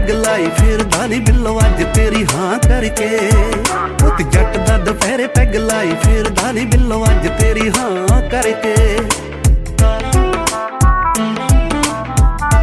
Peg ਲਾਈ ਫਿਰਦਾ ਨੀ ਬਿੱਲੋ ਅੱਜ ਤੇਰੀ ਹਾਂ ਕਰਕੇ। ਪੁੱਤ ਜੱਟ ਦਾ ਦੁਪਹਿਰੇ ਪੈਗ ਲਾਈ ਫਿਰਦਾ ਨੀ ਬਿੱਲੋ ਅੱਜ ਤੇਰੀ ਹਾਂ ਕਰਕੇ।